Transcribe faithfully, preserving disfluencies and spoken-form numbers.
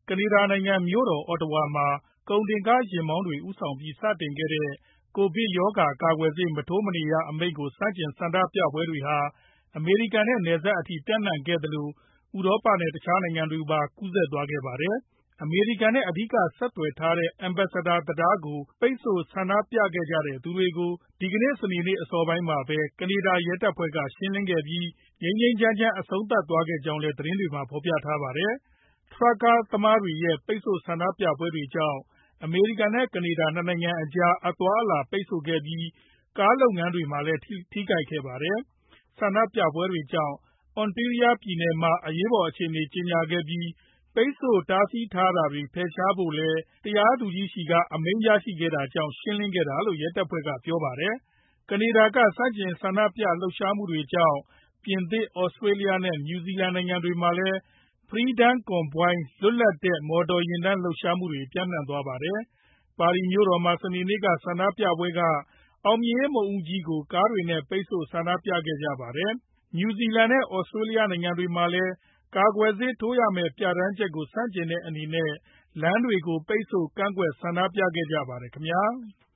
ကနေဒါနိုင်ငံမြို့တော် Ottawa မှာ ကုန်တင်ကားယာဉ်မောင်းတွေ ဦးဆောင်ပြီး စတင်ခဲ့တဲ့ ကိုဗစ်ရောဂါကာကွယ်ဆေး မထိုးမနေရ အမိန့်ကို ဆန့်ကျင်ဆန္ဒပြပွဲတွေဟာ အမေရိကန်နဲ့ နယ်စပ်အထိ ပျံ့နှံ့ခဲ့သလို ဥရောပနဲ့ တခြားနိုင်ငံတွေကိုပါ ကူးစက်သွားခဲ့ပါတယ်။ အမေရိကန်နဲ့ အဓိက ဆက်သွယ်ထားတဲ့ Ambassador တံတားကို ပိတ်ဆို့ဆန္ဒပြခဲ့ကြတဲ့သူတွေကို ဒီကနေ့ စနေနေ့ အစောပိုင်းမှာပဲ ကနေဒါရဲတပ်ဖွဲ့က ရှင်းလင်းခဲ့ပြီး ငြိမ်းငြိမ်းချမ်းချမ်း အဆုံးသတ်သွားခဲ့ကြောင်းလည်း သတင်းတွေမှာ ဖော်ပြထားပါတယ်။ ထရပ်ကားသမားတွေရဲ့ ပိတ်ဆို့ဆန္ဒပြပွဲတွေကြောင့် အမေရိကန်နဲ့ ကနေဒါ နှစ်နိုင်ငံကြား အသွားအလာ ပိတ်ဆို့ခဲ့ပြီး ကားလုပ်ငန်းတွေမှာလည်း ထိခိုက်ခဲ့ပါတယ်။ ဆန္ဒပြပွဲတွေကြောင့် Ontario ပြည်နယ်မှာ အရေးပေါ်အခြေအနေ ကြေညာခဲ့ပြီး ပိတ်ဆို့တားဆီးထားတာတွေ ဖယ်ရှားဖို့လည်း တရားသူကြီးဆီက အမိန့်ရခဲ့တာကြောင့် ရှင်းလင်းခဲ့တာလို့ ရဲတပ်ဖွဲ့က ပြောပါတယ်။ ကနေဒါက ဆန့်ကျင်ဆန္ဒပြလှုပ်ရှားမှုတွေကြောင့် ပြင်သစ်၊ သြစတြေးလျ နဲ့ နယူးဇီလန်နိုင်ငံတွေမှာလည်း Freedom Convoy လွတ်လပ်တဲ့ မော်တော်ယာဉ်တန်း လှုပ်ရှားမှုတွေ ပျံ့နှံ့သွားပါတယ်။ ပါရီမြို့တော်မှာ စနေနေ့က ဆန္ဒပြပွဲက အောင်မြင်ရေးမုခ်ဦးကြီးကို ကားတွေနဲ့ ပိတ်ဆို့ဆန္ဒပြခဲ့ကြပါတယ်။ နယူးဇီလန်နဲ့ သြစတြေးလျနိုင်ငံတွေမှာလည်း ကာကွယ်ဆေးထိုးရမယ့် ပြဌာန်းချက်ကို ဆန့်ကျင်တဲ့အနေနဲ့ လမ်းတွေကို ပိတ်ဆို့ကန့်ကွက် ဆန္ဒပြခဲ့ကြပါတယ်ခင်ဗျာ။